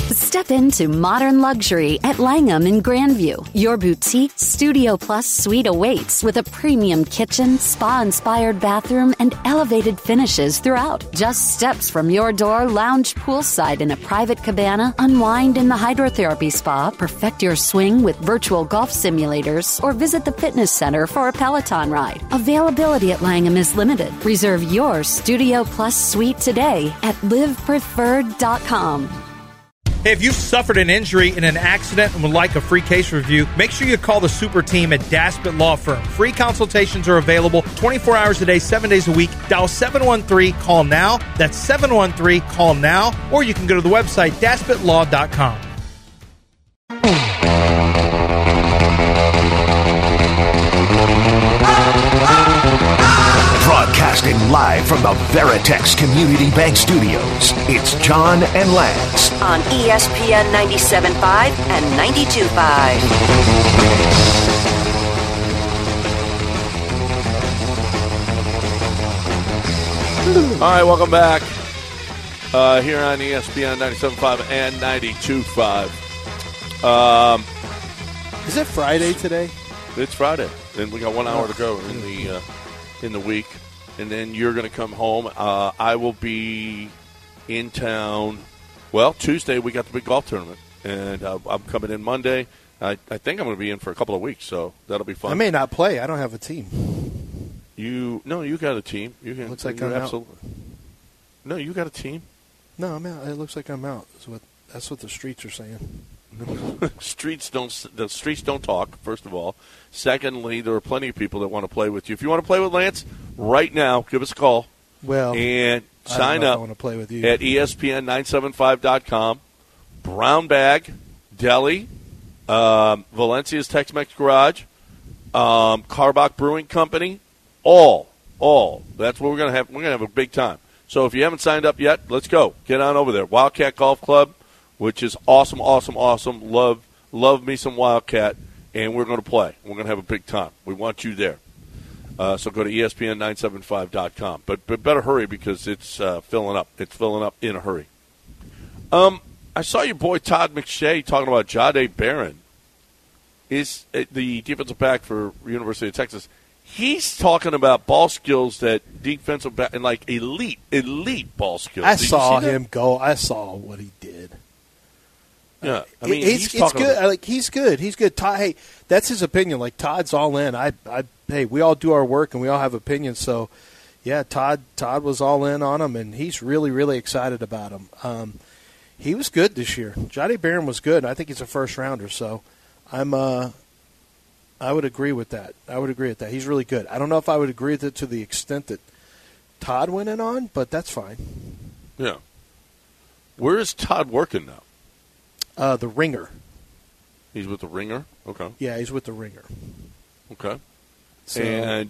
Step into modern luxury at Langham in Grandview. Your boutique Studio Plus suite awaits with a premium kitchen, spa-inspired bathroom, and elevated finishes throughout. Just steps from your door, lounge poolside in a private cabana, unwind in the hydrotherapy spa, perfect your swing with virtual golf simulators, or visit the fitness center for a Peloton ride. Availability at Langham is limited. Reserve your Studio Plus suite today at livepreferred.com. Hey, if you've suffered an injury in an accident and would like a free case review, make sure you call the super team at Daspit Law Firm. Free consultations are available 24 hours a day, 7 days a week. Dial 713-CALL-NOW. That's 713-CALL-NOW. Or you can go to the website, DaspitLaw.com. Broadcasting live from the Veritex Community Bank Studios, it's John and Lance on ESPN 97.5 and 92.5. All right, welcome back here on ESPN 97.5 and 92.5. Is it Friday today? It's Friday, and we got 1 hour to go in the week, and then you're going to come home. I will be in town. Well, Tuesday we got the big golf tournament, and I'm coming in Monday. I think I'm going to be in for a couple of weeks, so that'll be fun. I may not play. I don't have a team. You got a team. Looks like I'm absolutely out. No, you got a team. No, I'm out. It looks like I'm out. That's what the streets are saying. The streets don't talk, first of all. Secondly, there are plenty of people that want to play with you. If you want to play with Lance right now, give us a call. Well, and sign up I want to play with you. at ESPN975.com. Brown Bag, Deli, Valencia's Tex-Mex Garage, Carbach Brewing Company, all. That's what we're going to have. We're going to have a big time. So if you haven't signed up yet, let's go. Get on over there. Wildcat Golf Club, which is awesome. Love me some Wildcat, and we're going to play. We're going to have a big time. We want you there. So go to ESPN975.com. But better hurry because it's filling up. It's filling up in a hurry. I saw your boy Todd McShay talking about Jahdae Barron. Is the defensive back for University of Texas. He's talking about ball skills that defensive back and like elite ball skills. I saw him go. I saw what he did. Yeah, I mean, it's good. He's good. He's good. Todd, hey, that's his opinion. Like Todd's all in. Hey, we all do our work and we all have opinions. So, yeah, Todd was all in on him, and he's really, really excited about him. He was good this year. Jahdae Barron was good. I think he's a first rounder. So, I would agree with that. He's really good. I don't know if I would agree with it to the extent that Todd went in on, but that's fine. Yeah. Where is Todd working now? The Ringer. He's with the Ringer? Okay. Yeah, he's with the Ringer. Okay. So, and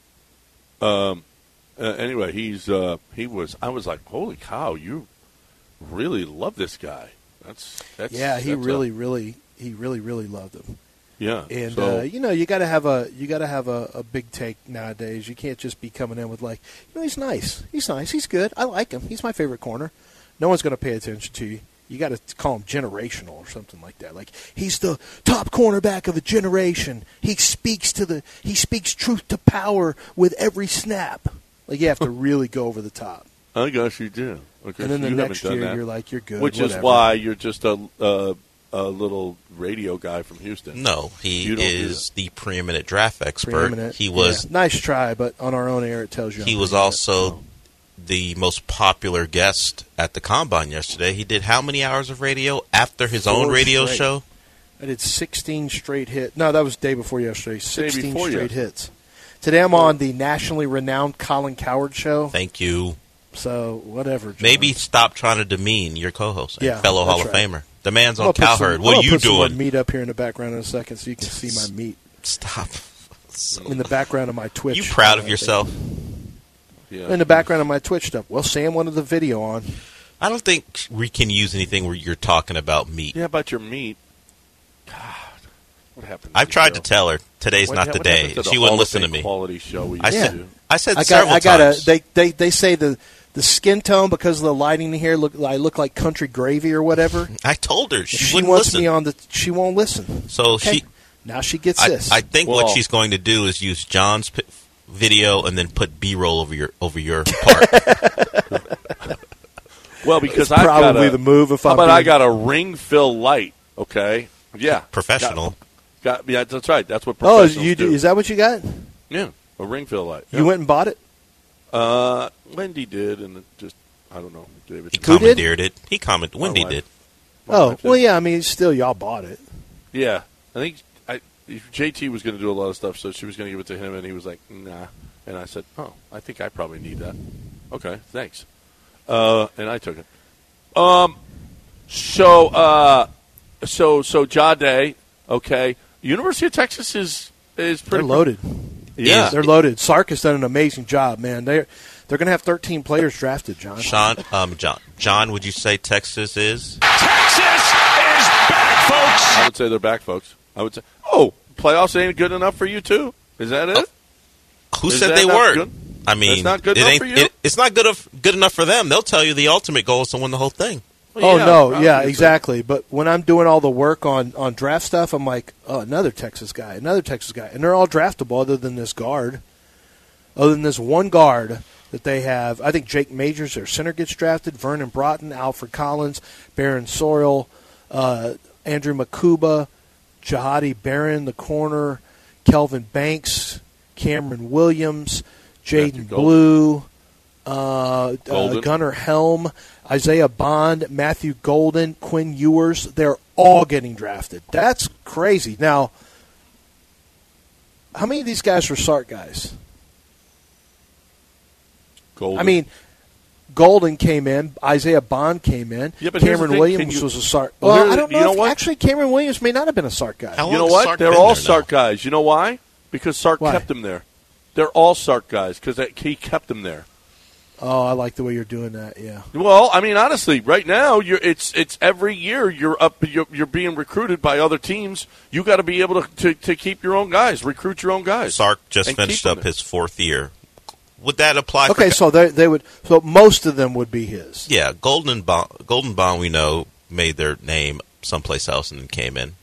anyway, he was. I was like, holy cow! You really love this guy. He really loved him. Yeah, and you got to have a big take nowadays. You can't just be coming in with he's nice, he's good, I like him, he's my favorite corner. No one's going to pay attention to you. You got to call him generational or something like that. Like he's the top cornerback of a generation. He speaks truth to power with every snap. Like you have to really go over the top. I guess you do. Okay, and then the next year you're like, you're good. Which whatever. Is why you're just a little radio guy from Houston. No, he is the preeminent draft expert. He was nice try, but on our own air it tells you. He was also the most popular guest at the Combine yesterday. He did how many hours of radio after his own radio show? I did 16 straight hits. No, that was the day before yesterday. 16 straight hits. Today I'm on the nationally renowned Colin Cowherd show. Thank you. So, whatever, John. Maybe stop trying to demean your co-host and fellow Hall of Famer. The man's on Cowherd. What are you doing? I'll put some meat up here in the background in a second so you can see my meat. Stop. In the background of my Twitch. You proud of yourself? Yeah. In the background of my Twitch stuff. Well, Sam wanted the video on. I don't think we can use anything where you're talking about meat. Yeah, about your meat. God, what happened? I've tried to tell her today's not the day. She wouldn't listen to me. Quality show we I said I several times. They say the the skin tone because of the lighting here. I look like country gravy or whatever. I told her she wouldn't wants listen. me on the. She won't listen. So okay. Now she gets this. I think what she's going to do is use John's video and then put B-roll over your part. Well, because it's probably the move. I got a ring fill light. Okay, yeah, professional. Yeah, that's right. That's what professionals do. Is that what you got? Yeah, a ring fill light. You went and bought it? Wendy did, and just I don't know. He commandeered it. Wendy did. Well, yeah. I mean, still, y'all bought it. Yeah, I think JT was going to do a lot of stuff, so she was going to give it to him, and he was like, "Nah." And I said, "Oh, I think I probably need that." Okay, thanks. And I took it. So Jade, okay. University of Texas is pretty. They're loaded. Yeah, they're loaded. Sark has done an amazing job, man. They're going to have 13 players drafted. John, would you say Texas is? Texas is back, folks. I would say they're back, folks. I would say, playoffs ain't good enough for you too. Is that it? Who said they weren't? Good? I mean, it's not good enough for you. It's not good enough for them. They'll tell you the ultimate goal is to win the whole thing. Well, exactly. But when I'm doing all the work on draft stuff, I'm like, another Texas guy, and they're all draftable other than this guard. Other than this one guard that they have, I think Jake Majors, their center, gets drafted. Vernon Broughton, Alfred Collins, Baron Sorrell, Andrew Makuba, Jahadi Barron, the corner, Kelvin Banks, Cameron Williams, Jaden Blue, Gunnar Helm, Isaiah Bond, Matthew Golden, Quinn Ewers. They're all getting drafted. That's crazy. Now, how many of these guys were Sark guys? Golden. I mean, Golden came in. Isaiah Bond came in. Yeah, but Cameron Williams was a Sark. Well, I don't know. Actually, Cameron Williams may not have been a Sark guy. You know what? They're all Sark guys. You know why? Because Sark kept them there. They're all Sark guys because he kept them there. Oh, I like the way you're doing that. Yeah. Well, I mean, honestly, right now, it's every year you're being recruited by other teams. You got to be able to keep your own guys, recruit your own guys. Sark just finished up his 4th year. Would that apply? Okay, so they would. So most of them would be his. Yeah, Golden Bond, we know, made their name someplace else and then came in.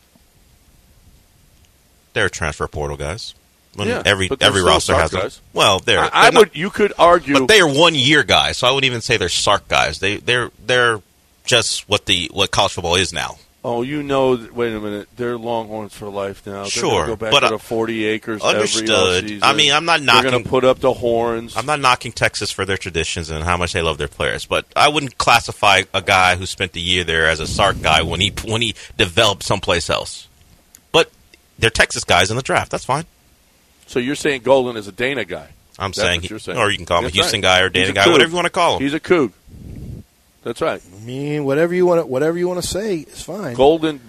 They're transfer portal guys. Every roster has them. Guys. Well, you could argue, but they are 1-year guys, so I wouldn't even say they're Sark guys. They're just what college football is now. Oh, wait a minute, they're Longhorns for life now. They're sure, go back but to 40 acres understood. Every offseason. I mean, I'm not knocking. They're going to put up the horns. I'm not knocking Texas for their traditions and how much they love their players, but I wouldn't classify a guy who spent a year there as a Sark guy when he developed someplace else. But they're Texas guys in the draft. That's fine. So you're saying Golden is a Dana guy? That's saying, or you can call him a Houston guy or Dana guy, whatever you want to call him. He's a Coug. That's right. I mean, whatever you want to say is fine. Golden,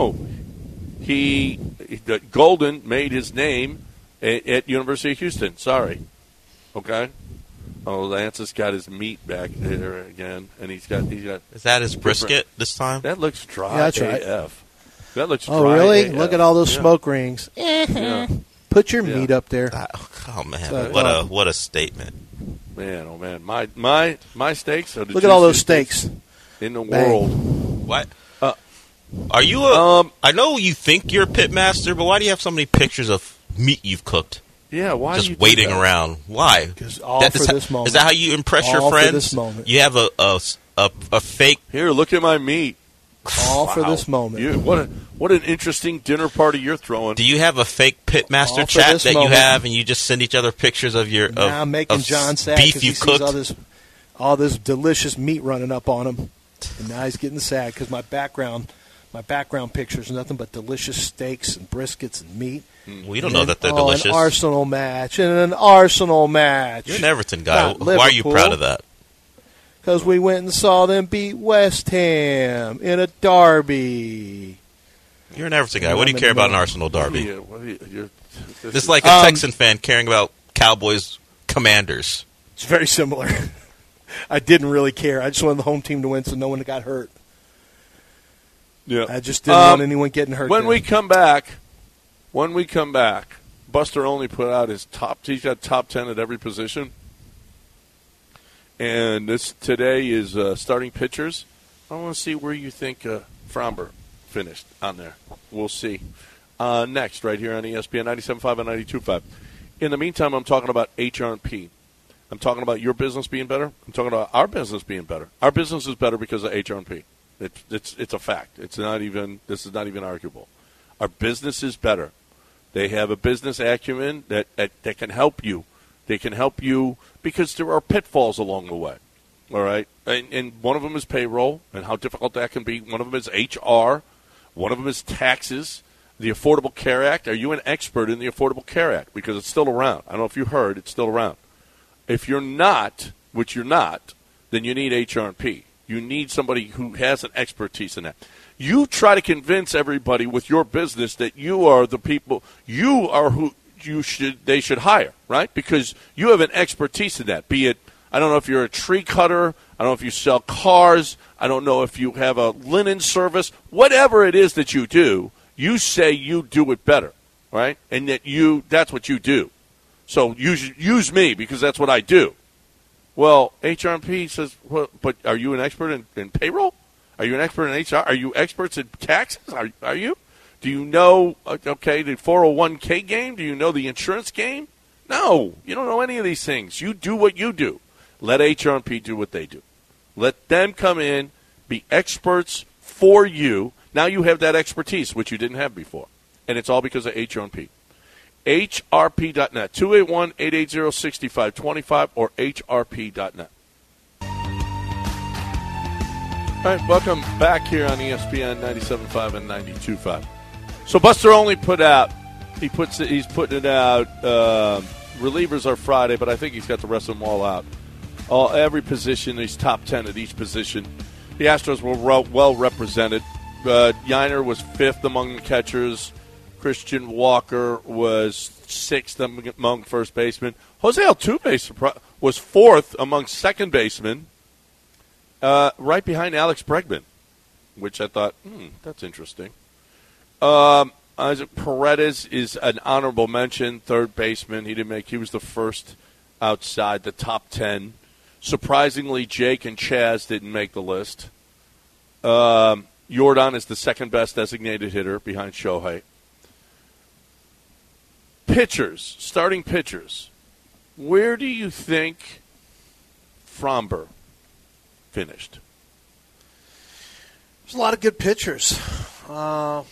Golden made his name at University of Houston. Sorry, okay. Oh, Lance has got his meat back there again, and he's got. Is that his brisket this time? That looks dry. Yeah, that's AF. right. That looks dry. Oh, really? AF. Look at all those smoke rings. Yeah. Put your meat up there. Oh man, what a statement. Man, oh man, my steaks are the look at all those steaks in the world. What? Are you I know you think you're a pitmaster, but why do you have so many pictures of meat you've cooked? Yeah, why? Just waiting around. Why? Because this moment. Is that how you impress your friends? For this moment. You have a fake. Here, look at my meat. All for this moment. What an interesting dinner party you're throwing. Do you have a fake pitmaster chat that you have, and you just send each other pictures of your I'm making John sad beef you cooked? All this delicious meat running up on him, and now he's getting sad because my background picture is nothing but delicious steaks and briskets and meat. We don't know that they're delicious. An Arsenal match. You're an Everton guy. Why are you proud of that? Because we went and saw them beat West Ham in a derby. You're an Everton guy. What do you care about an Arsenal derby? It's like a Texan fan caring about Cowboys Commanders. It's very similar. I didn't really care. I just wanted the home team to win so no one got hurt. Yeah. I just didn't want anyone getting hurt. When we come back, Buster Olney put out his top. He's got top 10 at every position. And this today is starting pitchers. I want to see where you think Framber finished on there. We'll see. Next, right here on ESPN 97.5 and 92.5. In the meantime, I'm talking about HR&P. I'm talking about your business being better. I'm talking about our business being better. Our business is better because of HR&P. It's a fact. This is not even arguable. Our business is better. They have a business acumen that can help you. They can help you because there are pitfalls along the way. All right? And one of them is payroll and how difficult that can be. One of them is HR. One of them is taxes. The Affordable Care Act. Are you an expert in the Affordable Care Act? Because it's still around. I don't know if you heard. It's still around. If you're not, which you're not, then you need HR&P. You need somebody who has an expertise in that. You try to convince everybody with your business that you are the people, you are who they should hire, right? Because you have an expertise in that. Be it, I don't know if you're a tree cutter, I don't know if you sell cars, I don't know if you have a linen service, whatever it is that you do, you say you do it better, right? And that's what you do. So use me because that's what I do. Well, HR&P says, well, but are you an expert in payroll? Are you an expert in HR? Are you experts in taxes? Are you? Do you know, the 401k game? Do you know the insurance game? No, you don't know any of these things. You do what you do. Let HR&P do what they do. Let them come in, be experts for you. Now you have that expertise, which you didn't have before. And it's all because of HR&P. HRP.net, 281-880-6525 or HRP.net. All right, welcome back here on ESPN 97.5 and 92.5. So Buster Olney he's putting it out. Relievers are Friday, but I think he's got the rest of them all out. Every position, he's top 10 at each position. The Astros were well represented. Yiner was 5th among the catchers. Christian Walker was 6th among first basemen. Jose Altuve was 4th among second basemen, right behind Alex Bregman, which I thought, that's interesting. Isaac Paredes is an honorable mention, third baseman. He was the first outside the top 10. Surprisingly, Jake and Chaz didn't make the list. Yordan is the second best designated hitter behind Shohei. Pitchers, starting pitchers. Where do you think Framber finished? There's a lot of good pitchers. Let's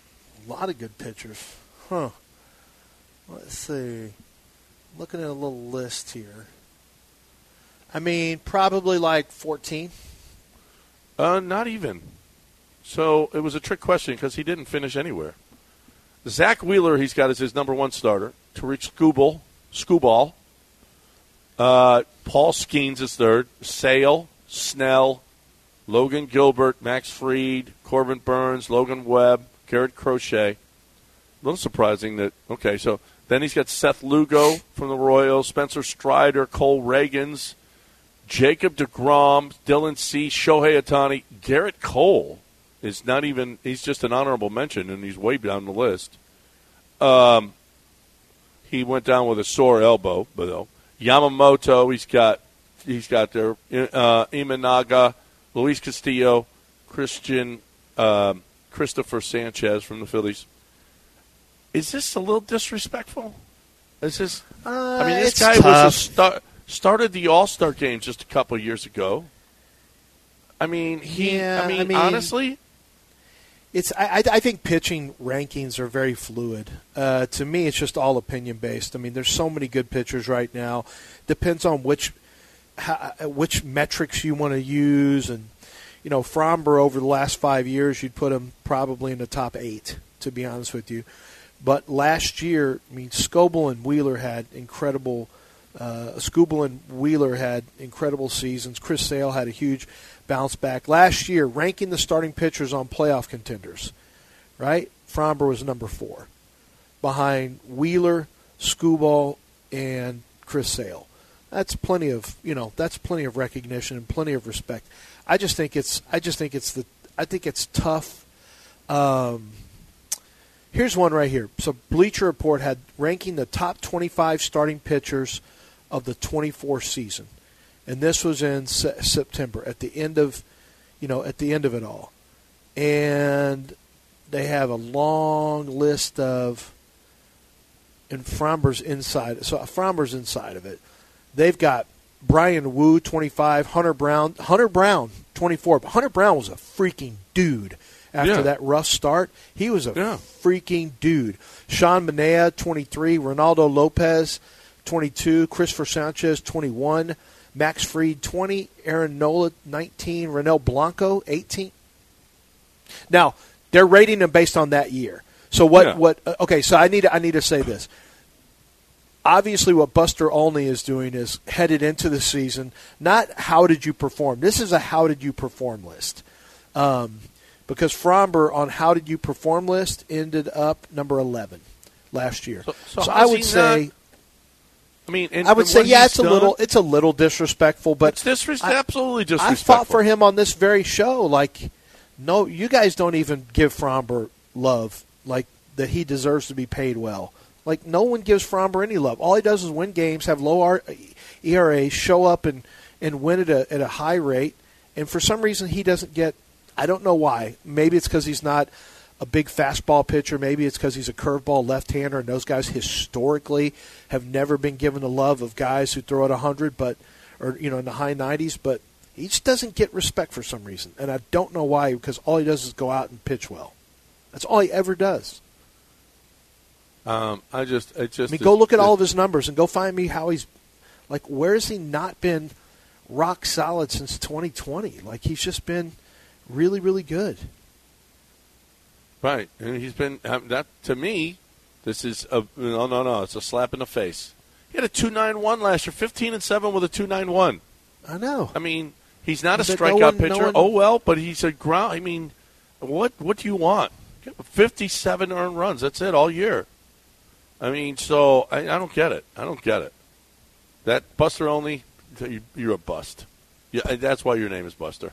see. Looking at a little list here. I mean, probably like 14. Not even. So it was a trick question because he didn't finish anywhere. Zach Wheeler, he's got as his number one starter. Tariq Skubal. Paul Skeens is third. Sale, Snell, Logan Gilbert, Max Fried, Corbin Burns, Logan Webb, Garrett Crochet. A little surprising that, okay, so then he's got Seth Lugo from the Royals, Spencer Strider, Cole Reagans, Jacob deGrom, Dylan Cease, Shohei Ohtani. Garrett Cole is not even, he's just an honorable mention, and he's way down the list. He went down with a sore elbow, but though. Yamamoto, he's got there. Imanaga, Luis Castillo, Christopher Sanchez from the Phillies. Is this a little disrespectful? Is this? This guy tough. Started the All-Star game just a couple of years ago. Honestly, I think pitching rankings are very fluid. To me, it's just all opinion based. I mean, there's so many good pitchers right now. Depends on which metrics you want to use, and Framber over the last 5 years, you'd put him probably in the top 8. To be honest with you, but last year, Skubal and Wheeler had incredible. Seasons. Chris Sale had a huge bounce back. Last year, ranking the starting pitchers on playoff contenders, right? Framber was number 4, behind Wheeler, Skubal, and Chris Sale. That's plenty of recognition and plenty of respect. I think it's tough. Here's one right here. So Bleacher Report had ranking the top 25 starting pitchers of the 24 season. and this was in September at the end of it all, and they have a long list of. And Framber's inside. So Framber's inside of it. They've got Brian Wu, 25, Hunter Brown, 24. But Hunter Brown was a freaking dude after that rough start. He was a freaking dude. Sean Manea, 23, Ronaldo Lopez, 22, Christopher Sanchez, 21, Max Fried, 20, Aaron Nola, 19, Renel Blanco, 18. Now, they're rating them based on that year. So what? Okay, so I need to say this. Obviously, what Buster Olney is doing is headed into the season. Not how did you perform. This is a how did you perform list, because Framber on how did you perform list ended up number 11 last year. So I would say. I would say it's a little disrespectful, but it's absolutely disrespectful. I fought for him on this very show. Like, no, you guys don't even give Framber love. Like, that he deserves to be paid well. Like, no one gives Framber any love. All he does is win games, have low ERA, show up and win at a high rate. And for some reason, he doesn't get – I don't know why. Maybe it's because he's not a big fastball pitcher. Maybe it's because he's a curveball left-hander, and those guys historically have never been given the love of guys who throw at 100 in the high 90s. But he just doesn't get respect for some reason. And I don't know why, because all he does is go out and pitch well. That's all he ever does. Go look at all of his numbers and go find me how he's like. Where has he not been rock solid since 2020? Like, he's just been really, really good. Right, and he's been that to me. This is no. It's a slap in the face. He had a 2.91 last year, 15-7 with a 2.91. I know. I mean, he's not a strikeout pitcher. But he's a ground. I mean, what do you want? 57 earned runs. That's it all year. I mean, so I don't get it. That Buster Olney, you're a bust. Yeah, that's why your name is Buster.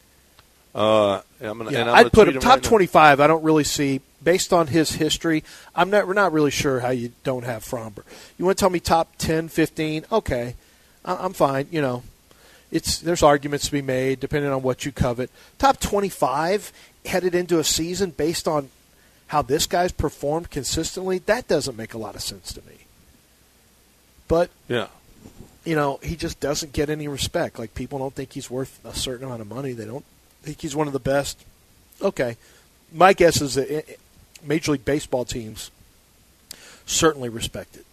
I'd put him top 25. I don't really see, based on his history, we're not really sure how you don't have Framber. You want to tell me top 10, 15? Okay, I'm fine. There's arguments to be made depending on what you covet. Top 25 headed into a season based on how this guy's performed consistently, that doesn't make a lot of sense to me. But, he just doesn't get any respect. Like, people don't think he's worth a certain amount of money. They don't think he's one of the best. Okay. My guess is that Major League Baseball teams certainly respect it.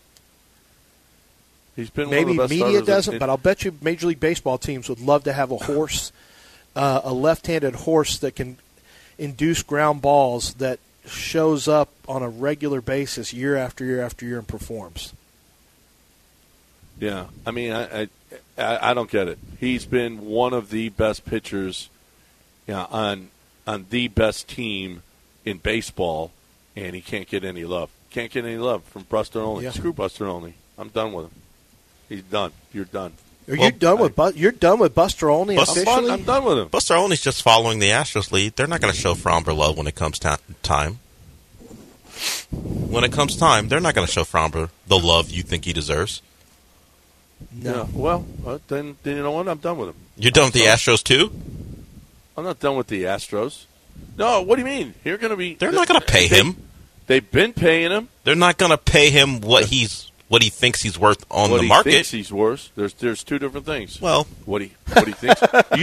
He's been maybe one of the best media doesn't, but I'll bet you Major League Baseball teams would love to have a horse, a left-handed horse that can induce ground balls that shows up on a regular basis year after year after year and performs. Yeah, I mean, I don't get it. He's been one of the best pitchers, on the best team in baseball, and he can't get any love. Can't get any love from Buster Olney. Yeah. Screw Buster Olney. I'm done with him. He's done. You're done. You're done with Buster Olney officially? I'm done with him. Buster Olney's just following the Astros lead. They're not going to show Framber love when it comes time. When it comes time, they're not going to show Framber the love you think he deserves. No. Yeah, well, then you know what? I'm done with him. You're done with the Astros too? I'm not done with the Astros. No, what do you mean? They're not going to pay him. They've been paying him. They're not going to pay him what he thinks he's worth on the market. What he thinks he's worth. There's two different things. Well, what he thinks.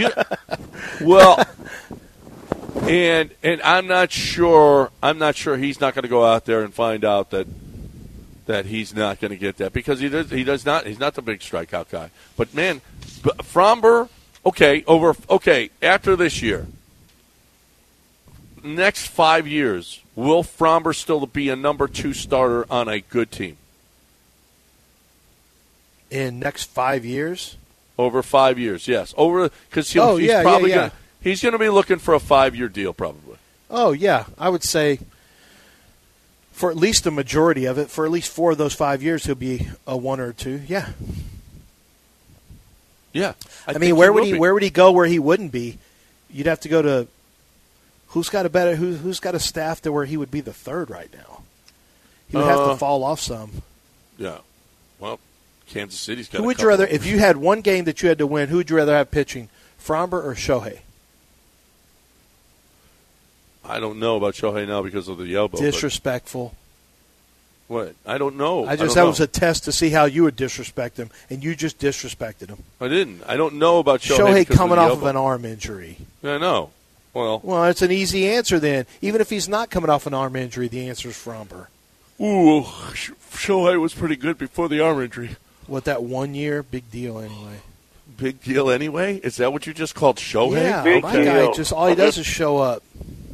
And I'm not sure he's not going to go out there and find out that he's not going to get that, because he does not. He's not the big strikeout guy. But man, Framber. Okay. After this year, next 5 years, will Framber still be a number 2 starter on a good team? In next 5 years? Over 5 years, yes. Because he's going to be looking for a 5-year deal probably. Oh yeah, I would say for at least a majority of it, for at least 4 of those 5 years, he'll be a 1 or 2. Yeah. Yeah. I mean, where would he go where he wouldn't be? You'd have to go to who's got a staff to where he would be the 3rd right now. He would have to fall off some. Yeah. Well, Kansas City's got Who a would you couple. rather, if you had one game that you had to win, who would you rather have pitching, Framber or Shohei? I don't know about Shohei now because of the elbow. Disrespectful. What? I don't know. That was a test to see how you would disrespect him, and you just disrespected him. I didn't. I don't know about Shohei. Shohei because coming of the off elbow. of an arm injury. I know. Well, it's an easy answer then. Even if he's not coming off an arm injury, the answer is Framber. ooh, Shohei was pretty good before the arm injury. What, that 1 year? Big deal anyway. Big deal anyway? Is that what you just called Shohei? Yeah, Big my deal. guy, just all he does is show up.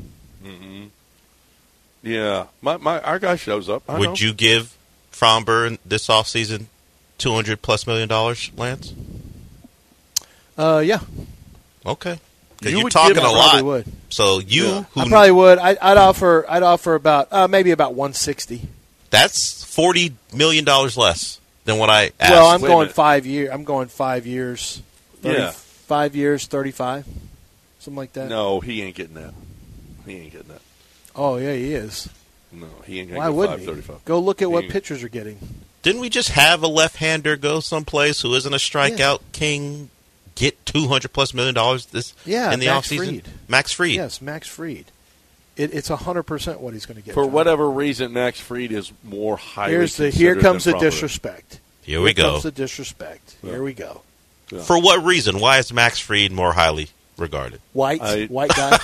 Yeah, our guy shows up. I know. Would you give Framber this offseason $200+ million, Lance? Yeah. Okay. Because You you're would talking give a him- lot. Probably would. So you, Yeah. who I probably would. I'd offer about maybe about 160. that's $40 million less than what I asked. Well, I'm Wait a going minute. 5 years. I'm going 5 years. Yeah. 5 years, 35, something like that. No, he ain't getting that. He ain't getting that. Oh yeah, he is. No, he ain't going Why to get wouldn't he? 535. Go look at what ain't- pitchers are getting. Didn't we just have a left-hander go someplace who isn't a strikeout king get $200+ million this in the Max offseason? Fried. Max Fried. Yes, Max Fried. It's 100% what he's going to get. For John. whatever reason, Max Fried is more highly Here considered comes than the Framber. disrespect. Here we go. Comes the disrespect. Yeah. Here we go. Yeah. For what reason? Why is Max Fried more highly regarded? White guy.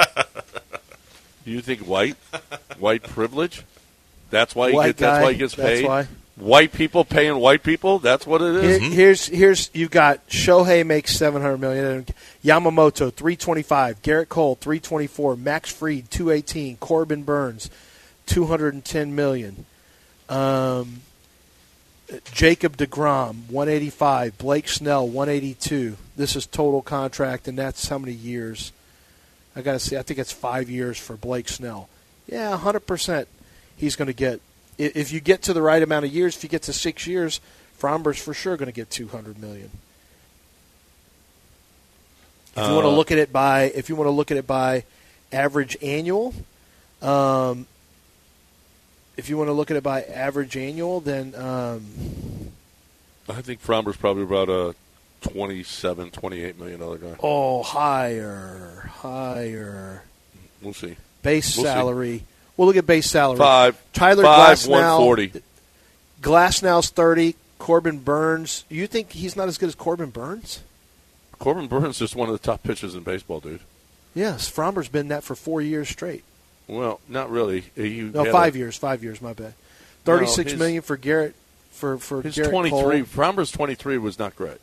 You think white privilege? That's why White that's guy, why he gets that's paid. why. White people paying white people. That's what it is. Here's you got Shohei makes $700 million, Yamamoto $325, Garrett Cole $324, Max Fried $218, Corbin Burns $210 million, Jacob deGrom $185, Blake Snell $182. This is total contract, and that's how many years? I got to see. I think it's 5 years for Blake Snell. Yeah, 100%. He's going to get. If you get to the right amount of years, if you get to 6 years, Framber's for sure going to get $200 million. If you want to look at it by, average annual, then I think Framber's probably about a $27, $28 million guy. higher We'll see. base We'll see. salary. We'll look at base salary. Tyler 140. Glasnow's 30. Corbin Burns. You think he's not as good as Corbin Burns? Corbin Burns is one of the top pitchers in baseball, dude. Yes, Framber's been that for 4 years straight. Well, not really. No, 5 years. 5 years. My bad. $36 million for Garrett. For His Garrett 23. Cole. Framber's 23 was not great.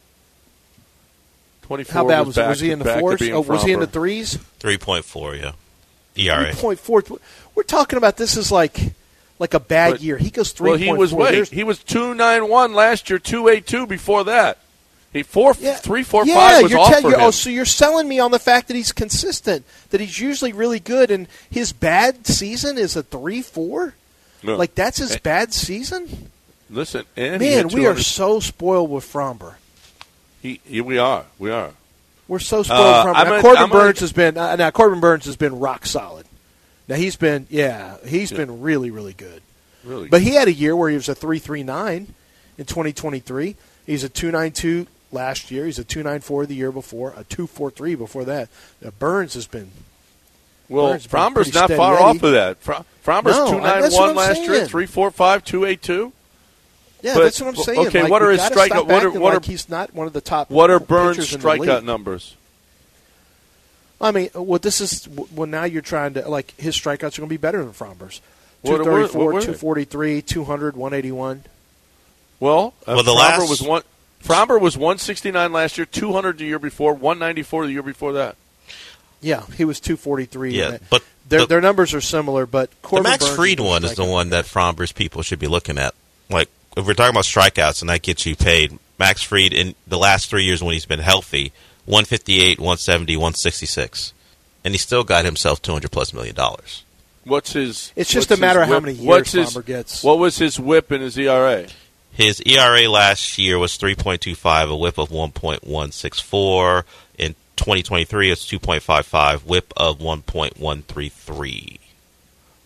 24. How bad was was it? Was he in the fours? Oh, Was he in the threes? 3.4, yeah. ERA. 3.4. We're talking about this is like a bad But- year. He goes 3.4. Well, he was He was 291 last year, 282 before that. He 3, 4, 5 was off for him. So you're selling me on the fact that he's consistent, that he's usually really good, and his bad season is a 3-4. No. Like that's his bad season. Listen, and he Man, had we are 200 so spoiled with Framber. We are. We're so spoiled with Framber. Now, Corbin Burns has been rock solid. Now he's been really, really good. Really. But he had a year where he was a 3.39 in 2023. He's a 2.92 last year. He's a 2.94 the year before, a 2.43 before that. Now, Burns has been. Well, Burns has been Framber's pretty not steady far Eddie. off of that. Framber's No, that's what 291 I'm last year, saying. 3.45, 2.82. Yeah, But- that's what I'm saying. okay, Like, what are we his gotta strikeout- stop what are- acting what are- like he's not one of the top. What are Burns' pitchers in the strikeout league. numbers? I mean, now you're trying to his strikeouts are going to be better than Framber's. What were 234, they? 243, 200, 181. Well, the Framber was 169 last year, 200 the year before, 194 the year before that. Yeah, he was 243. Yeah, but their numbers are similar. But the Corbin Max Burns Fried is one is the strikeout. one that Framber's people should be looking at. Like, if we're talking about strikeouts and that gets you paid, Max Fried in the last 3 years when he's been healthy, 158, 170, 166. And he still got himself $200+ million. What's his? It's just what's a matter his of how whip? many years What's his- Framber gets. What was his whip and his ERA? His ERA last year was 3.25, a whip of 1.164. In 2023, it's 2.55, whip of 1.133.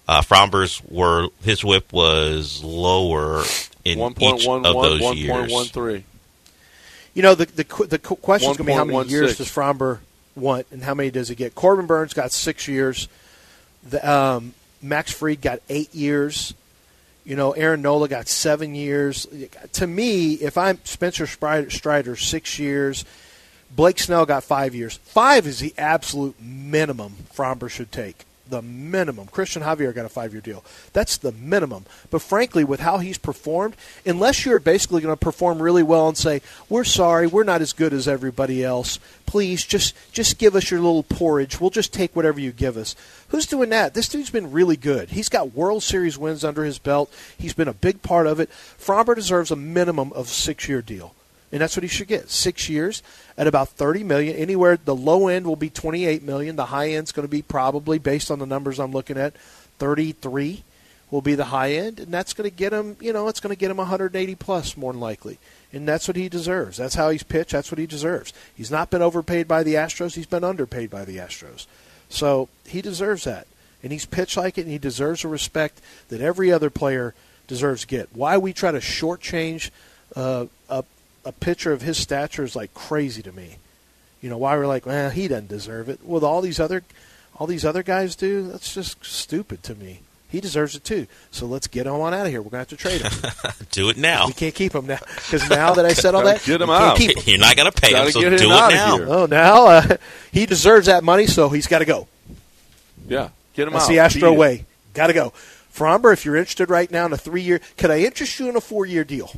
Fromber's his whip was lower in each of those years. 1.13. You know, the question is going to be how many years 1.16. does Fromber want and how many does he get? Corbin Burns got 6 years. Max Fried got 8 years. You know, Aaron Nola got 7 years. To me, if I'm Spencer Strider, 6 years. Blake Snell got 5 years. 5 is the absolute minimum Fromber should take. The minimum. Christian Javier got a 5-year deal. That's the minimum. But frankly, with how he's performed, unless you're basically going to perform really well and say, we're sorry, we're not as good as everybody else. Please, just give us your little porridge. We'll just take whatever you give us. Who's doing that? This dude's been really good. He's got World Series wins under his belt. He's been a big part of it. Fromber deserves a minimum of a 6-year deal. And that's what he should get. 6 years at about $30 million. Anywhere the low end will be $28 million. The high end's going to be probably, based on the numbers I'm looking at, $33 will be the high end, and that's going to get him. You know, it's going to get him 180 plus more than likely, and that's what he deserves. That's how he's pitched. That's what he deserves. He's not been overpaid by the Astros. He's been underpaid by the Astros, so he deserves that, and he's pitched like it, and he deserves the respect that every other player deserves to get. Why we try to shortchange a pitcher of his stature is like crazy to me. You know, why we're like, well, he doesn't deserve it. Well, all these other guys do. That's just stupid to me. He deserves it too. So let's get him on out of here. We're going to have to trade him. Do it now. We can't keep him now because now that I said all that, get him we can't out. keep him. You're not going to pay him, so do it now. Oh, now he deserves that money, so he's got to go. Yeah, get him That's out. the Astro way. Got to go. Fromber, if you're interested right now in a 3-year, could I interest you in a 4-year deal?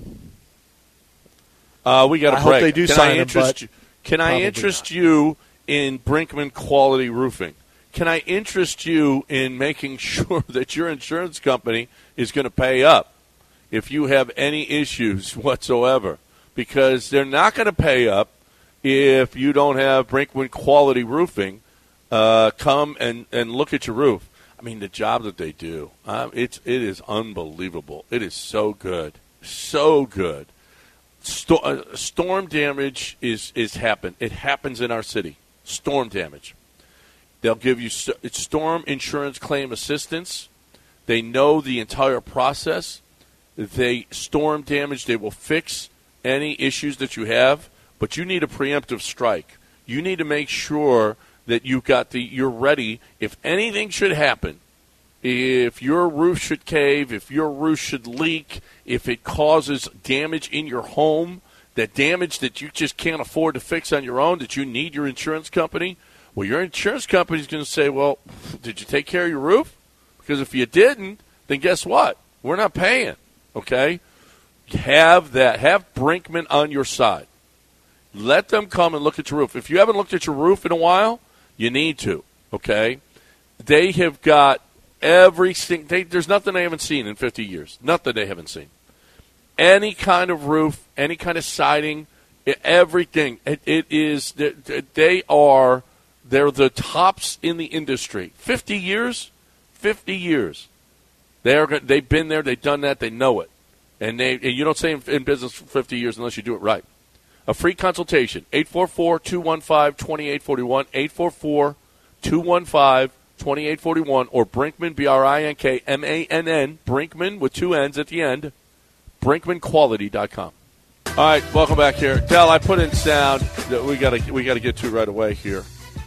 We got a break. I hope they do sign him, but can I interest you in Brinkman Quality Roofing? Can I interest you in making sure that your insurance company is going to pay up if you have any issues whatsoever? Because they're not going to pay up if you don't have Brinkman Quality Roofing come and look at your roof. I mean, the job that they do, it is unbelievable. It is so good. So good. Storm damage is happen. It happens in our city. Storm damage. They'll give you storm insurance claim assistance. They know the entire process. Storm damage, they will fix any issues that you have, but you need a preemptive strike. You need to make sure that you're ready if anything should happen. If your roof should cave, if your roof should leak, if it causes damage in your home, that damage that you just can't afford to fix on your own, that you need your insurance company, well, your insurance company is going to say, well, did you take care of your roof? Because if you didn't, then guess what? We're not paying, okay? Have Brinkman on your side. Let them come and look at your roof. If you haven't looked at your roof in a while, you need to, okay? They have got everything. There's nothing they haven't seen in 50 years. Nothing they haven't seen. Any kind of roof, any kind of siding, everything. They're the tops in the industry. 50 years? 50 years. They've been there. They've done that. They know it. And you don't stay in business for 50 years unless you do it right. A free consultation, 844-215-2841, 844-215-2841, or Brinkman, Brinkmann, Brinkman with 2 N's at the end, BrinkmanQuality.com. All right, welcome back here. Del, I put in sound that we got to get to right away here.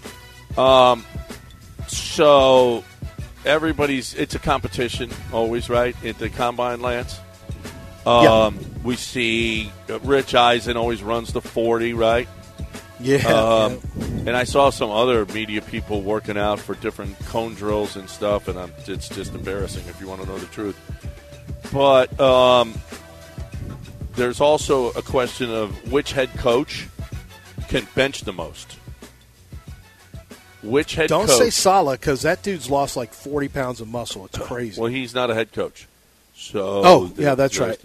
So it's a competition always, right, at the Combine, Lance? We see Rich Eisen always runs the 40, right? Yeah. And I saw some other media people working out for different cone drills and stuff, and it's just embarrassing if you want to know the truth. But there's also a question of which head coach can bench the most. Which head coach? Don't say Saleh, because that dude's lost like 40 pounds of muscle. It's crazy. Well, he's not a head coach. So that's right.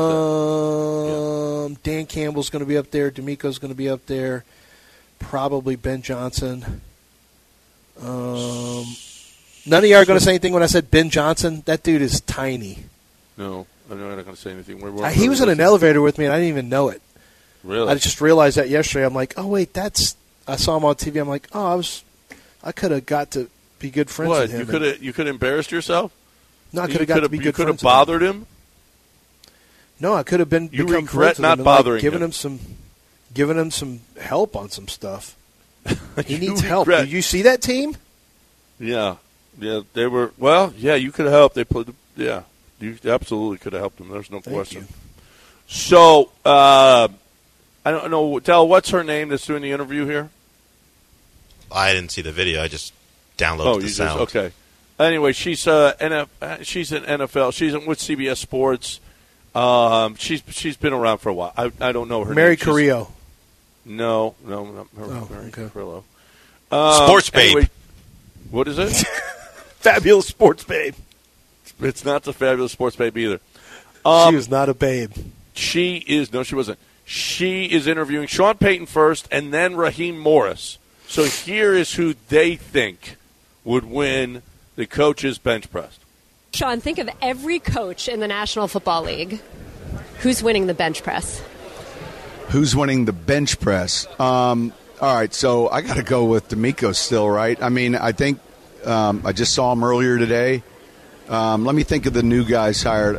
Dan Campbell's going to be up there. D'Amico's going to be up there. Probably Ben Johnson. None of you are going to say anything when I said Ben Johnson. That dude is tiny. No, I'm not going to say anything. He was in an elevator with me, and I didn't even know it. Really? I just realized that yesterday. I'm like, oh, wait, I saw him on TV. I'm like, oh, I could have got to be good friends What? with him. You could have embarrassed yourself? No, I could have got to be good You could friends have bothered him? No, I could have been. You become regret friends with not him and, bothering giving him some help on some stuff. He needs You help. regret- Did you see that team? Yeah. Yeah, they were – well, yeah, you could have helped. They played – yeah, you absolutely could have helped them. There's no question. You. So, I don't know. Del, what's her name that's doing the interview here? I didn't see the video. I just downloaded the sound. Okay. Anyway, she's an NFL. She's with CBS Sports. She's been around for a while. I don't know her Mary name. Carrillo. No, not Mary okay. Carrillo. Sports Babe. Anyway, what is it? Fabulous Sports Babe. It's not the Fabulous Sports Babe either. She was not a babe. She is. No, she wasn't. She is interviewing Sean Payton first and then Raheem Morris. So here is who they think would win the coach's bench press. Sean, think of every coach in the National Football League. Who's winning the bench press? Who's winning the bench press? All right, so I got to go with D'Amico still, right? I mean, I think I just saw him earlier today. Let me think of the new guys hired.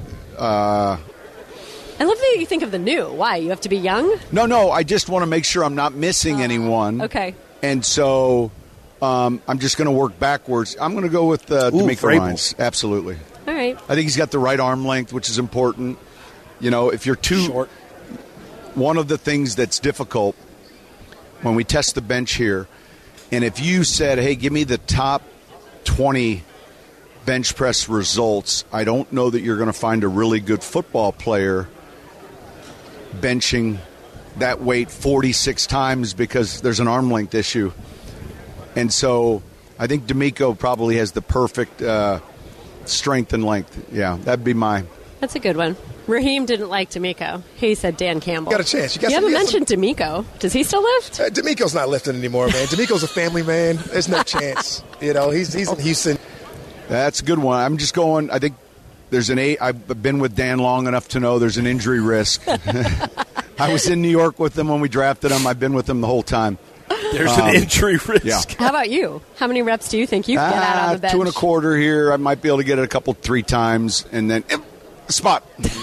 I love that you think of the new. Why? You have to be young? No, I just want to make sure I'm not missing anyone. Okay. And so I'm just going to work backwards. I'm going to go with D'Amico Ryans. Absolutely. All right. I think he's got the right arm length, which is important. You know, if you're too short, one of the things that's difficult when we test the bench here, and if you said, hey, give me the top 20 bench press results, I don't know that you're going to find a really good football player benching that weight 46 times because there's an arm length issue. And so I think D'Amico probably has the perfect strength and length. Yeah, that'd be That's a good one. Raheem didn't like D'Amico. He said Dan Campbell. You got a chance. You haven't mentioned D'Amico. Does he still lift? D'Amico's not lifting anymore, man. D'Amico's a family man. There's no chance. You know, he's in Houston. That's a good one. I'm just going, I think there's I've been with Dan long enough to know there's an injury risk. I was in New York with him when we drafted him. I've been with him the whole time. There's an injury risk. Yeah. How about you? How many reps do you think you can get out on the bench? 2.25 here. I might be able to get it 3 times, and then spot.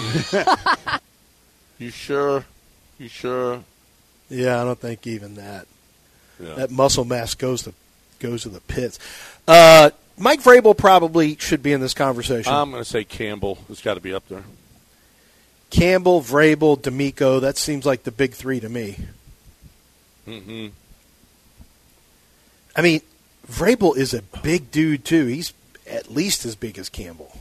You sure? Yeah, I don't think even that. Yeah. That muscle mass goes to the pits. Mike Vrabel probably should be in this conversation. I'm going to say Campbell has got to be up there. Campbell, Vrabel, D'Amico, that seems like the big three to me. Mm-hmm. I mean, Vrabel is a big dude, too. He's at least as big as Campbell.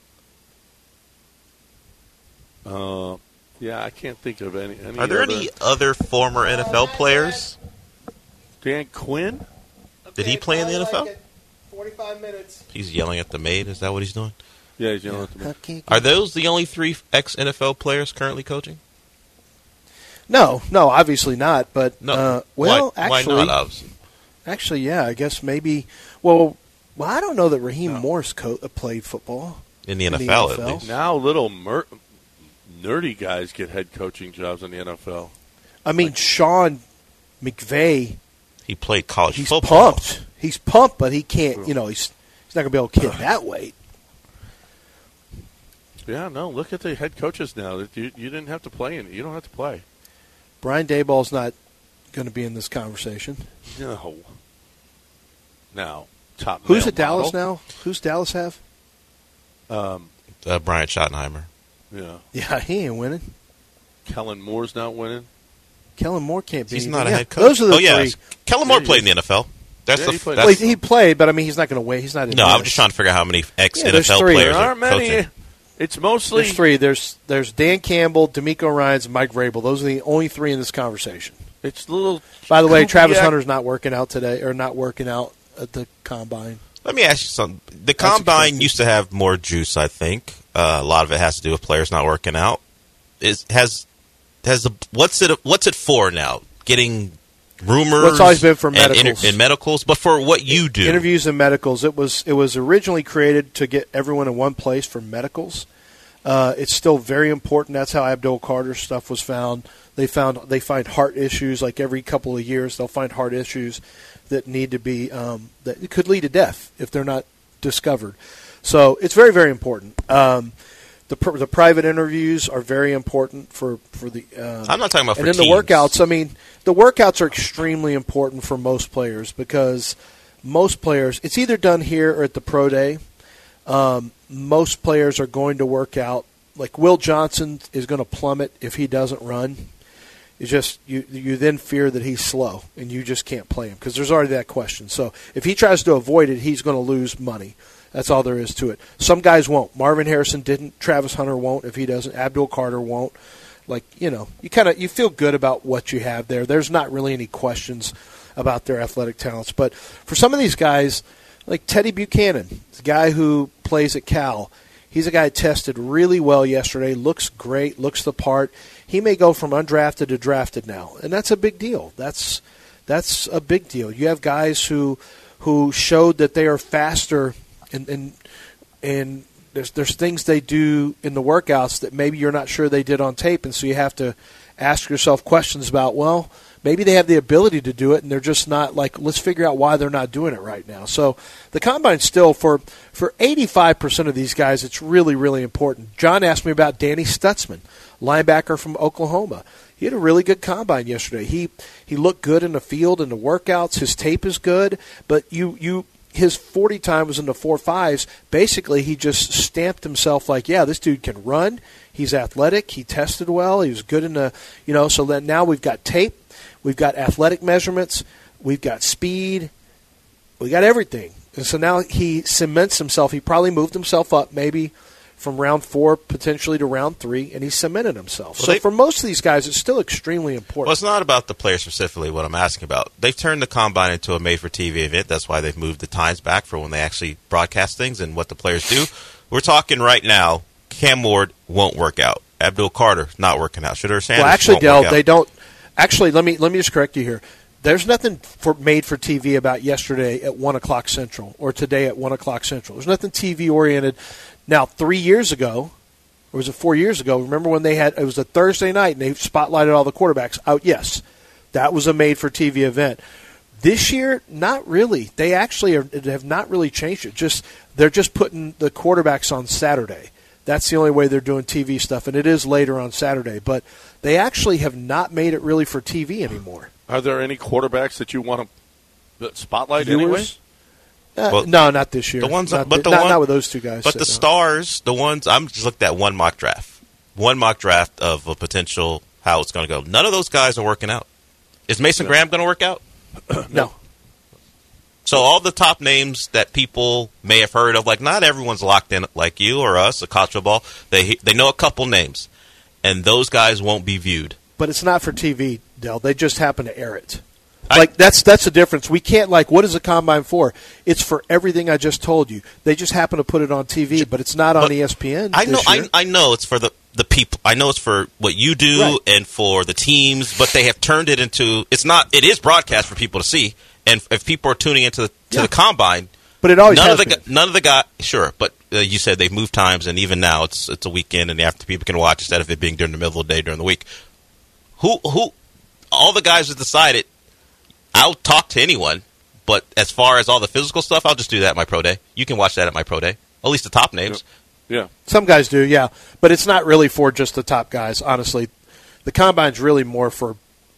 Yeah, I can't think of any Are there any other former NFL players? Dan Quinn? Did he play in the NFL? 45 minutes. He's yelling at the maid. Is that what he's doing? Yeah, he's yelling at the maid. Are those the only 3 ex-NFL players currently coaching? No, obviously not. But No. well, why actually, not? Obviously. Actually, yeah, I guess maybe. Well, I don't know that Raheem Morris played football in the NFL. At least. Now, little nerdy guys get head coaching jobs in the NFL. I mean, Sean McVay. He played college he's football. Pumped. He's pumped, but he can't. You know, he's not going to be able to kick that weight. Yeah, no. Look at the head coaches now. You didn't have to play in it. You don't have to play. Brian Daboll's not going to be in this conversation. No. Now, top. Who's male at Dallas model. now? Who's Dallas have? Brian Schottenheimer. Yeah. Yeah, he ain't winning. Kellen Moore's not winning. Kellen Moore can't be. He's anything. not a head coach. Those are the three. Kellen Moore played in the NFL. He played, but I mean, he's not going to win. He's not. I'm just trying to figure out how many ex-NFL there's three. players There are aren't many. coaching. It's mostly There's 3. There's Dan Campbell, D'Amico Ryans, and Mike Vrabel. Those are the only 3 in this conversation. It's little. By the way, Travis Hunter's not working out today, or not working out at the combine. Let me ask you something. The combine used to have more juice, I think. A lot of it has to do with players not working out. What's it for now? Getting rumors. Well, it's always been for medicals. And medicals, but for what you do, interviews and medicals. It was originally created to get everyone in one place for medicals. It's still very important. That's how Abdul Carter's stuff was found. They find heart issues like every couple of years. They'll find heart issues that need to be that could lead to death if they're not discovered. So it's very, very important. The private interviews are very important for the. I'm not talking about for and then teams. the workouts. I mean, the workouts are extremely important for most players because most players, it's either done here or at the pro day. Most players are going to work out. Like Will Johnson is going to plummet if he doesn't run. It's just you then fear that he's slow and you just can't play him because there's already that question. So if he tries to avoid it, he's going to lose money. That's all there is to it. Some guys won't. Marvin Harrison didn't. Travis Hunter won't if he doesn't. Abdul Carter won't. Like, you feel good about what you have there. There's not really any questions about their athletic talents. But for some of these guys, like Teddy Buchanan, the guy who plays at Cal, he's a guy who tested really well yesterday, looks great, looks the part. He may go from undrafted to drafted now, and that's a big deal. That's a big deal. You have guys who showed that they are faster and there's things they do in the workouts that maybe you're not sure they did on tape, and so you have to ask yourself questions about, well, maybe they have the ability to do it, and they're just not like, let's figure out why they're not doing it right now. So the combine still, for 85% of these guys, it's really, really important. John asked me about Danny Stutzman, linebacker from Oklahoma. He had a really good combine yesterday. He looked good in the field and the workouts. His tape is good, but his 40 time was in the 4.5s. Basically, he just stamped himself like, yeah, this dude can run. He's athletic. He tested well. He was good in the, so that now we've got tape. We've got athletic measurements. We've got speed. We got everything. And so now he cements himself. He probably moved himself up maybe from round 4 potentially to round 3, and he cemented himself. So for most of these guys, it's still extremely important. Well, it's not about the player specifically what I'm asking about. They've turned the combine into a made-for-TV event. That's why they've moved the times back for when they actually broadcast things and what the players do. We're talking right now, Cam Ward won't work out. Abdul Carter not working out. Shedeur Sanders won't Dell, work out. they don't. Actually, let me just correct you here. There's nothing made for TV about yesterday at 1 o'clock Central or today at 1 o'clock Central. There's nothing TV-oriented. Now, 3 years ago, or was it 4 years ago, remember when it was a Thursday night and they spotlighted all the quarterbacks out? Yes, that was a made-for-TV event. This year, not really. They actually have not really changed it. They're just putting the quarterbacks on Saturday. That's the only way they're doing TV stuff, and it is later on Saturday. But they actually have not made it really for TV anymore. Are there any quarterbacks that you want to spotlight anyway? No, not this year. The ones, not with those two guys. But the stars, the ones, I'm just looked at one mock draft of a potential how it's going to go. None of those guys are working out. Is Mason Graham going to work out? No. So all the top names that people may have heard of, like not everyone's locked in like you or us, a college football. They know a couple names, and those guys won't be viewed. But it's not for TV, Del. They just happen to air it. That's the difference. We can't what is a combine for? It's for everything I just told you. They just happen to put it on TV, but it's not on ESPN. I know it's for the people. I know it's for what you do and for the teams, but they have turned it into it is broadcast for people to see. And if people are tuning into the combine, but it always has been. None of the guys, sure, but you said they've moved times, and even now it's a weekend, and after people can watch instead of it being during the middle of the day during the week. Who all the guys have decided. I'll talk to anyone, but as far as all the physical stuff, I'll just do that at my pro day. You can watch that at my pro day. At least the top names. Yeah. Some guys do, yeah. But it's not really for just the top guys, honestly. The combine's really more for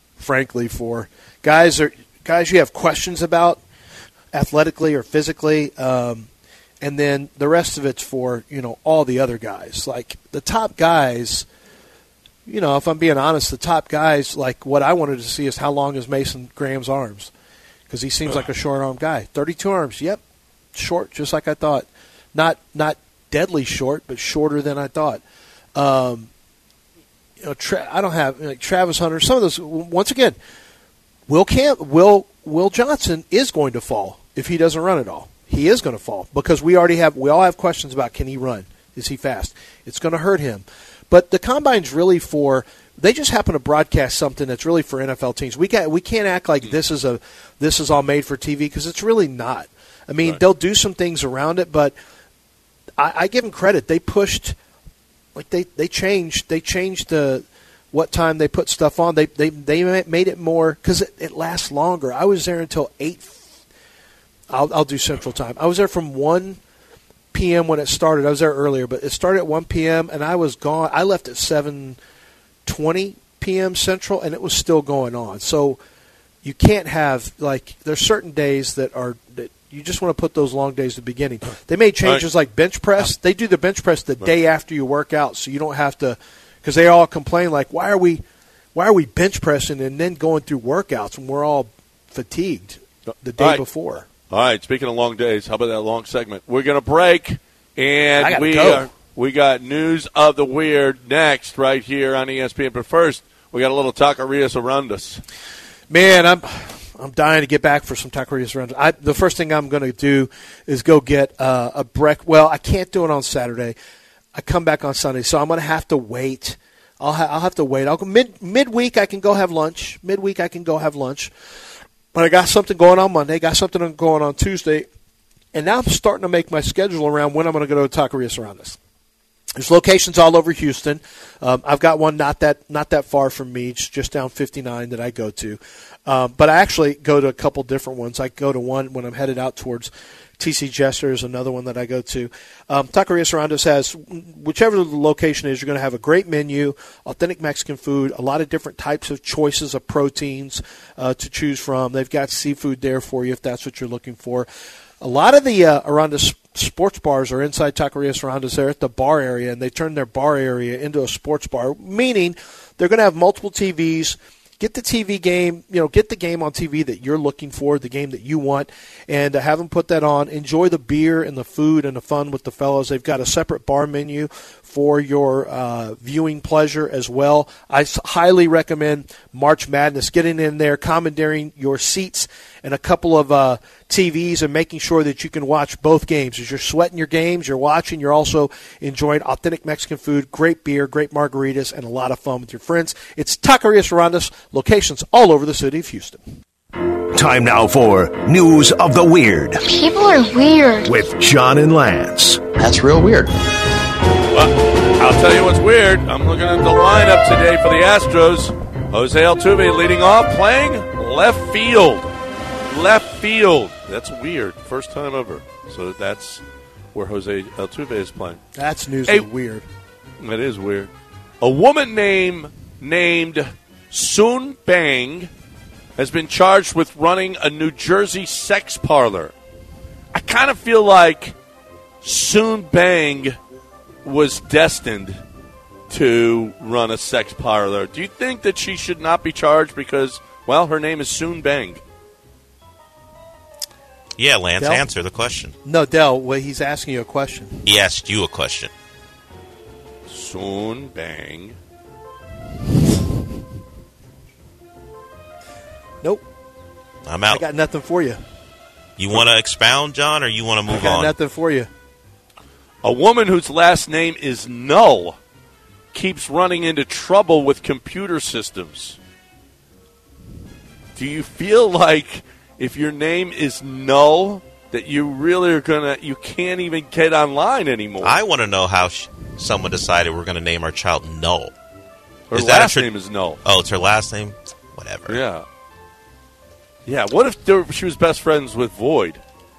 guys you have questions about athletically or physically, and then the rest of it's for, all the other guys. Like the top guys, if I'm being honest, the top guys, like what I wanted to see is how long is Mason Graham's arms, because he seems like a short-arm guy. 32 arms, yep, short, just like I thought. Not deadly short, but shorter than I thought. I don't have Travis Hunter. Some of those, once again, Will Johnson is going to fall if he doesn't run at all. He is going to fall because we all have questions about, can he run? Is he fast? It's going to hurt him. But the combine's really they just happen to broadcast something that's really for NFL teams. We can't act like this is all made for TV, because it's really not. I mean, They'll do some things around it, but I give them credit. They pushed, they changed what time they put stuff on. They made it more, because it lasts longer. I was there until 8:30 I'll do Central Time. I was there from 1 p.m. when it started. I was there earlier, but it started at 1 p.m. and I was gone. I left at 7:20 p.m. Central, and it was still going on. So you can't have, like, there's certain days that you just want to put those long days at the beginning. They made changes like bench press. They do the bench press the day after you work out, so you don't have to, because they all complain, like, why are we bench pressing and then going through workouts when we're all fatigued the day before? All right, speaking of long days, how about that long segment? We're going to break, and we got news of the weird next right here on ESPN. But first, we got a little taquerias around us. Man, I'm dying to get back for some taquerias around us. The first thing I'm going to do is go get a break. Well, I can't do it on Saturday. I come back on Sunday, so I'm going to have to wait. I'll have to wait. I'll go midweek. I can go have lunch. But I got something going on Monday, got something going on Tuesday, and now I'm starting to make my schedule around when I'm going to go to Taqueria Surroundus. There's locations all over Houston. I've got one not that far from me, just down 59 that I go to. But I actually go to a couple different ones. I go to one when I'm headed out towards TC Jester is another one that I go to. Taqueria Surroundus has, whichever the location is, you're going to have a great menu, authentic Mexican food, a lot of different types of choices of proteins to choose from. They've got seafood there for you if that's what you're looking for. A lot of the Aranda sports bars are inside Taqueria Surroundus. They're at the bar area, and they turn their bar area into a sports bar, meaning they're going to have multiple TVs. Get the TV game, get the game on TV that you're looking for, the game that you want, and have them put that on. Enjoy the beer and the food and the fun with the fellows. They've got a separate bar menu for your viewing pleasure as well. I highly recommend March Madness, getting in there, commandeering your seats and a couple of TVs and making sure that you can watch both games. As you're sweating your games, you're watching, you're also enjoying authentic Mexican food, great beer, great margaritas, and a lot of fun with your friends. It's Taqueria Surroundus, locations all over the city of Houston. Time now for News of the Weird. People are weird. With John and Lance. That's real weird. Well, I'll tell you what's weird. I'm looking at the lineup today for the Astros. Jose Altuve leading off, playing left field. Left field. That's weird. First time ever. So that's where Jose Altuve is playing. That's news of weird. That is weird. A woman named Soon Bang has been charged with running a New Jersey sex parlor. I kind of feel like Soon Bang was destined to run a sex parlor. Do you think that she should not be charged because, well, her name is Soon Bang? Yeah, Lance, Del? answer the question. No, Del, he's asking you a question. He asked you a question. Soon Bang. Nope. I'm out. I got nothing for you. You want to expound, John, or you want to move on? I got nothing for you. A woman whose last name is Null keeps running into trouble with computer systems. Do you feel like if your name is Null that you really are you can't even get online anymore? I want to know how someone decided we're going to name our child Null. Her last name is Null. Oh, it's her last name? Whatever. Yeah. Yeah, what if she was best friends with Void?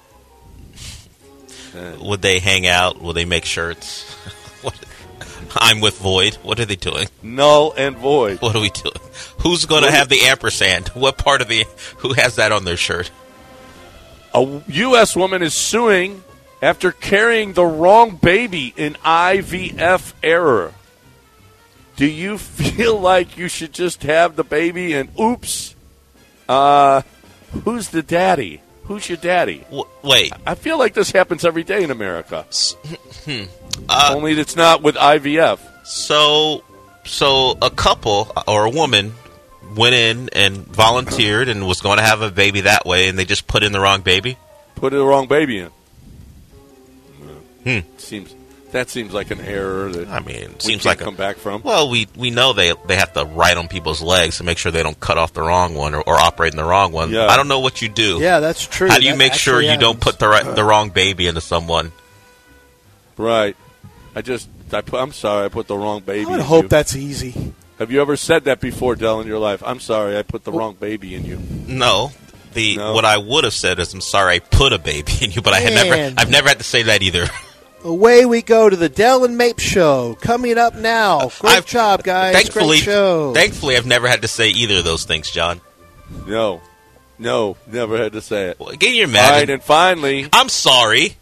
Would they hang out? Would they make shirts? I'm with Void. What are they doing? Null and Void. What are we doing? Who's going to have the ampersand? What part of who has that on their shirt? A U.S. woman is suing after carrying the wrong baby in IVF error. Do you feel like you should just have the baby and oops, who's the daddy? Who's your daddy? Wait. I feel like this happens every day in America. Only it's not with IVF. So a couple or a woman went in and volunteered and was going to have a baby that way, and they just put in the wrong baby? Put the wrong baby in. That seems like an error that seems like come back from. Well, we know they have to write on people's legs to make sure they don't cut off the wrong one or operate in the wrong one. Yeah. I don't know what you do. Yeah, that's true. How do you make sure you don't put the wrong baby into someone? Right. I'm sorry, I put the wrong baby in you. I would hope that's easy. Have you ever said that before, Del, in your life? I'm sorry, I put the wrong baby in you. No. What I would have said is, I'm sorry I put a baby in you, but I've never had to say that either. Away we go to the Dell and Mape show. Coming up now. Great job, guys. Great show. Thankfully, I've never had to say either of those things, John. No, never had to say it. Well, can you imagine? All right, and finally, I'm sorry.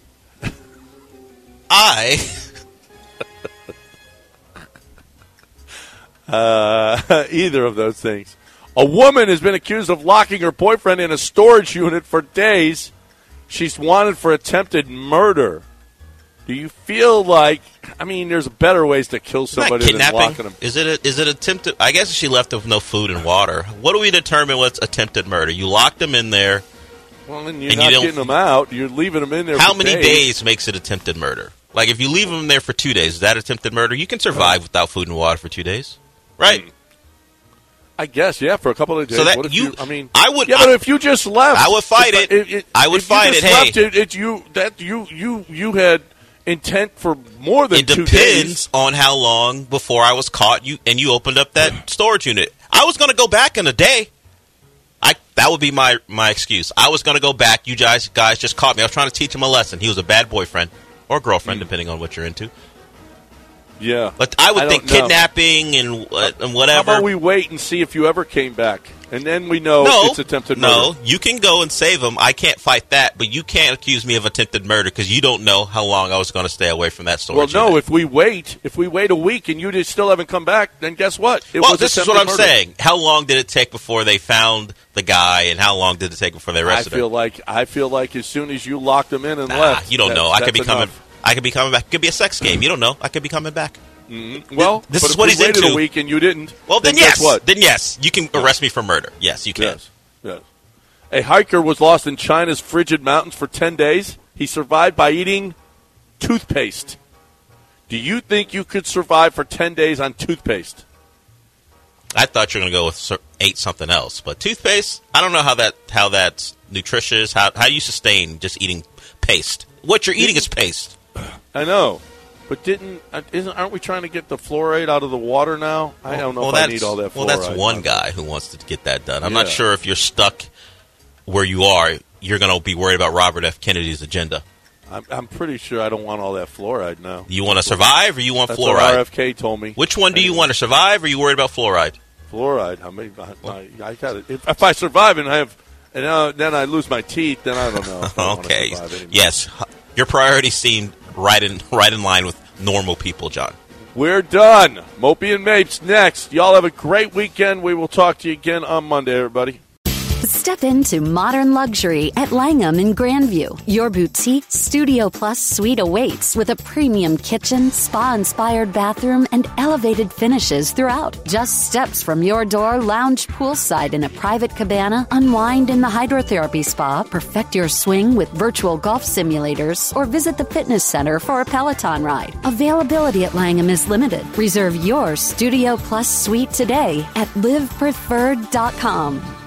either of those things. A woman has been accused of locking her boyfriend in a storage unit for days. She's wanted for attempted murder. Do you feel like, there's better ways to kill somebody than locking them? Is it attempted? I guess she left with no food and water. What do we determine what's attempted murder? You locked them in there. Well, then you're not getting them out. You're leaving them in there How for many days. days makes it attempted murder? Like, if you leave them there for 2 days, is that attempted murder? You can survive without food and water for 2 days, right? I guess, yeah, for a couple of days. So that what if I would. Yeah, but if you just left, I would fight it. I would fight it. Hey, you had intent for more than 2 days. It depends on how long before I was caught. You opened up that storage unit. I was going to go back in a day. That would be my excuse. I was going to go back. You guys just caught me. I was trying to teach him a lesson. He was a bad boyfriend or girlfriend, depending on what you're into. Yeah, but I would think kidnapping and whatever. How about we wait and see if you ever came back, and then we know it's attempted murder. No, you can go and save him. I can't fight that, but you can't accuse me of attempted murder because you don't know how long I was going to stay away from that storage unit. If we wait a week and you still haven't come back, then guess what? This is what I'm saying. How long did it take before they found the guy, and how long did it take before they arrested him? I feel like as soon as you locked him in and left, you don't know. I could be coming back. It could be a sex game. You don't know. I could be coming back. Mm-hmm. Well, this is what he's into. Waited a week and you didn't. Well, then yes. What? Then yes, you can arrest me for murder. Yes, you can. Yes. A hiker was lost in China's frigid mountains for 10 days. He survived by eating toothpaste. Do you think you could survive for 10 days on toothpaste? I thought you were going to go with ate something else, but toothpaste. I don't know how that's nutritious. How you sustain just eating paste? What you're eating is paste. I know, but aren't we trying to get the fluoride out of the water now? I don't know if I need all that fluoride. Well, that's one guy who wants to get that done. I'm not sure if you're stuck where you are. You're going to be worried about Robert F. Kennedy's agenda. I'm pretty sure I don't want all that fluoride now. You want to survive, or you want that's fluoride? What RFK told me. Which one do you want to survive, or are you worried about fluoride? Fluoride. I got it. If I survive and then I lose my teeth, then I don't know. Okay. Yes, your priorities seem right in line with normal people, John. We're done. Mopey and Mapes next. Y'all have a great weekend. We will talk to you again on Monday, everybody. Step into modern luxury at Langham in Grandview. Your boutique Studio Plus suite awaits with a premium kitchen, spa-inspired bathroom, and elevated finishes throughout. Just steps from your door, lounge poolside in a private cabana, unwind in the hydrotherapy spa, perfect your swing with virtual golf simulators, or visit the fitness center for a Peloton ride. Availability at Langham is limited. Reserve your Studio Plus suite today at livepreferred.com.